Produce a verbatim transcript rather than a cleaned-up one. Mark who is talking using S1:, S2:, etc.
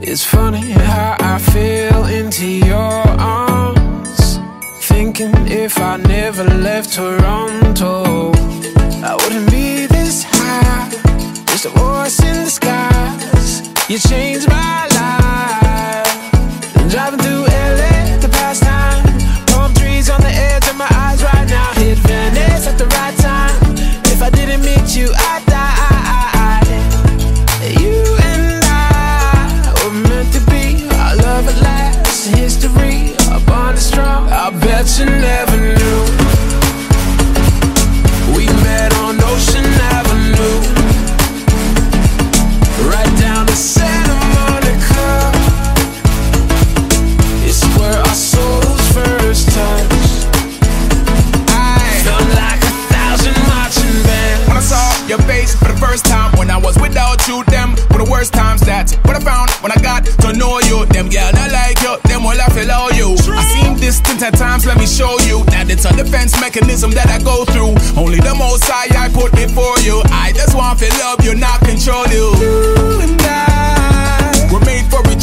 S1: It's funny how I fell into your arms, thinking if I never left Toronto, I wouldn't be this high. Just a voice in the skies. You changed my life. Driving through L A, the past time. Palm trees on the edge of my eyes right now. Hit Venice at the right time. If I didn't meet you, I'd die. You and I were meant to be. Our love at last, history, our bond is strong. I bet you never knew. We met on Ocean Avenue, right down to Santa Monica. It's where our souls first touched. I felt like a thousand marching bands.
S2: When I saw your face for the first time, when I was without you, them were the worst times. That's what I found when I got to know you. Them girl not like you, them all I feel all you. I seen distant at times, let me show you that it's a defense mechanism that I go through. Only the most high I put before you. I just want to love you, not control you.